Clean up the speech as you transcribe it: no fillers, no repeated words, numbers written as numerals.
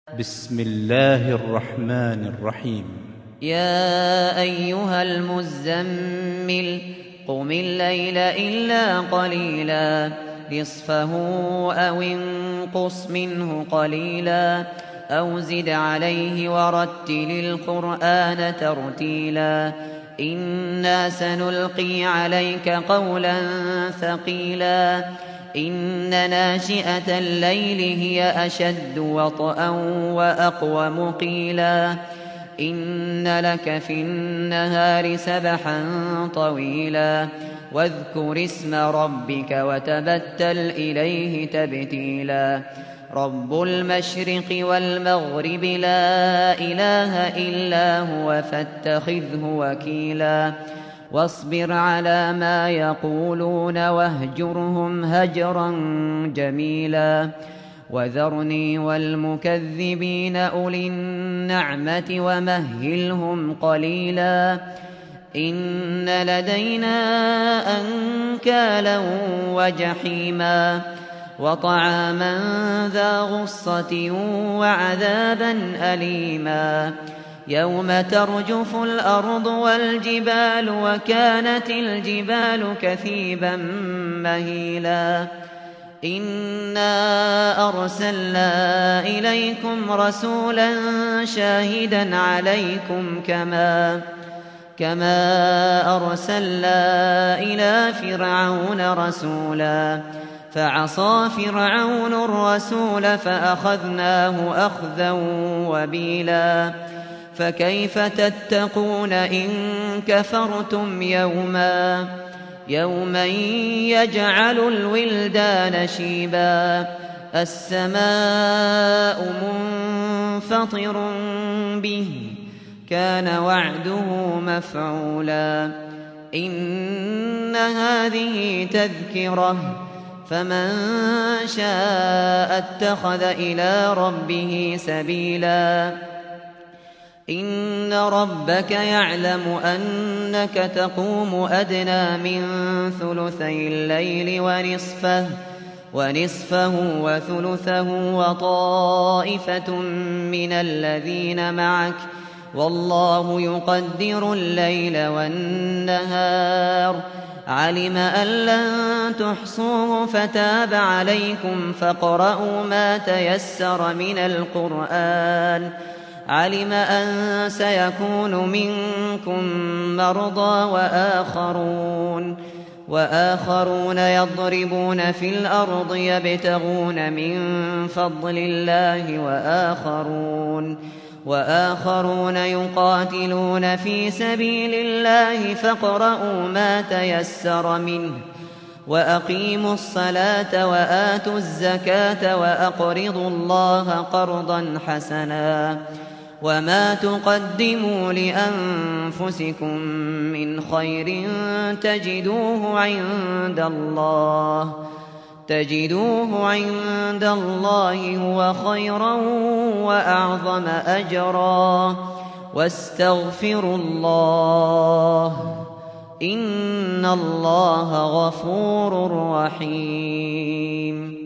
بسم الله الرحمن الرحيم. يا أيها المزمل قم الليل إلا قليلا نصفه أو انقص منه قليلا أو زد عليه ورتل القرآن ترتيلا إنا سنلقي عليك قولا ثقيلا إن ناشئة الليل هي أشد وطئا وأقوم قيلا إن لك في النهار سبحا طويلا واذكر اسم ربك وتبتل إليه تبتيلا رب المشرق والمغرب لا إله إلا هو فاتخذه وكيلا واصبر على ما يقولون واهجرهم هجرا جميلا وذرني والمكذبين أولي النعمة ومهلهم قليلا إن لدينا أنكالا وجحيما وطعاما ذا غصة وعذابا أليما يوم ترجف الأرض والجبال وكانت الجبال كثيبا مهيلا إنا أرسلنا إليكم رسولا شاهدا عليكم كما أرسلنا إلى فرعون رسولا فعصى فرعون الرسول فأخذناه أخذا وبيلا فكيف تتقون إن كفرتم يوما يجعل الولدان شيبا السماء منفطر به كان وعده مفعولا إن هذه تذكرة فمن شاء اتخذ إلى ربه سبيلا إن ربك يعلم أنك تقوم أدنى من ثلثي الليل ونصفه وثلثه وطائفة من الذين معك والله يقدر الليل والنهار علم أن لن تحصوه فتاب عليكم فاقرؤوا ما تيسر من القرآن علم أن سيكون منكم مرضى وآخرون يضربون في الأرض يبتغون من فضل الله وآخرون يقاتلون في سبيل الله فاقرؤوا ما تيسر منه وأقيموا الصلاة وآتوا الزكاة وأقرضوا الله قرضا حسنا وما تقدموا لأنفسكم من خير تجدوه عند الله هو خيرا وأعظم أجرا واستغفروا الله إن الله غفور رحيم.